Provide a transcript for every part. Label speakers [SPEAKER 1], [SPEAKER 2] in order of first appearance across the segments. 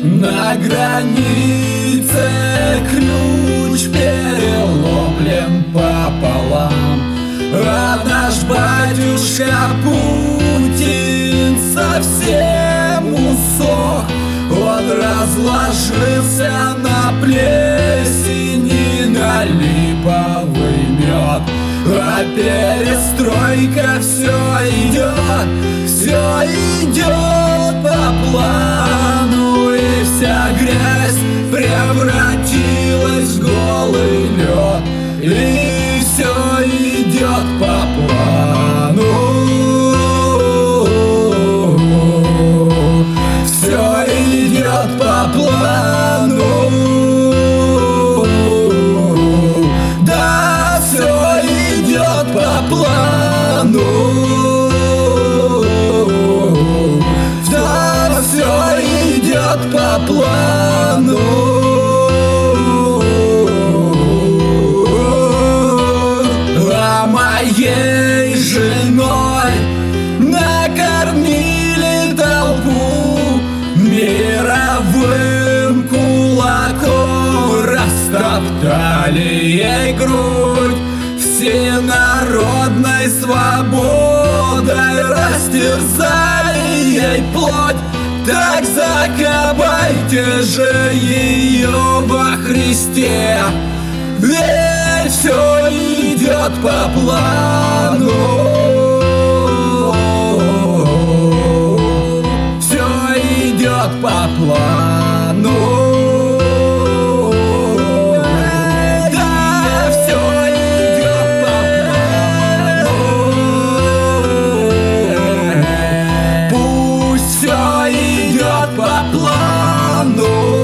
[SPEAKER 1] На границе ключ переломлен пополам, а наш батюшка Путин совсем усох. Он разложился на плесени, на липовый мед. А перестройка все идет по плану, и вся грязь превратилась в голый лед, и все идет по плану. Все идет по плану. Да, все идет по плану. Да, все идет по плану. А моей женой накормили толпу, мировым кулаком растоптали ей грудь, всенародной свободой растерзали ей плоть. Так закопайте же ее во Христе, ведь все идет по плану. Все идет по плану. Да, все идет по плану. Пусть все идет по плану.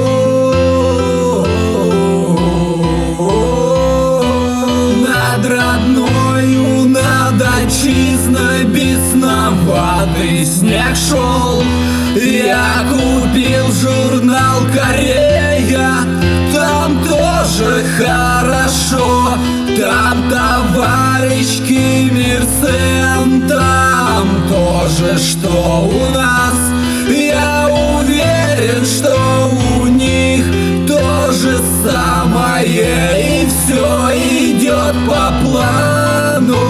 [SPEAKER 1] Над родною, над отчизной бесноватый снег шел. Я купил журнал «Корея», там тоже хорошо. Там товарищ Ким Ир Сен, там тоже что у нас. Я уверен, что у них то же самое, и все идет по плану.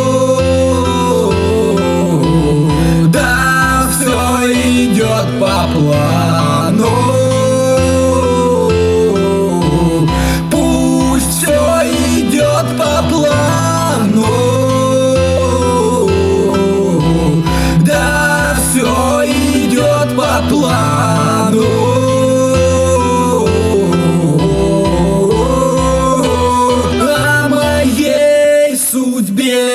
[SPEAKER 1] Да, все идет по плану. Пусть все идет по плану. Да, все идет по плану. О моей судьбе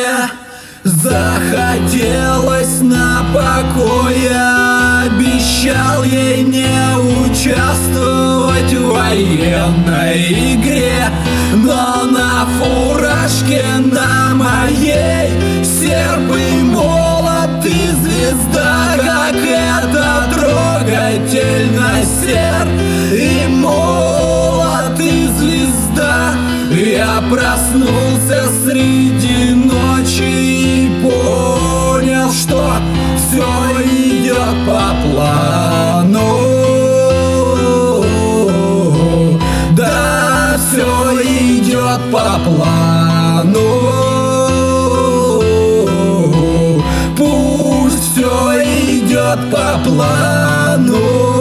[SPEAKER 1] захотелось на покое, обещал ей не участвовать в военной игре, но на фуражке на моей серп и молот и звезда, как это трогательно, серп и молот и звезда. Я проснулся среди ночи и понял, что все идет по плану. Да, все идет по плану. Пусть все идет по плану.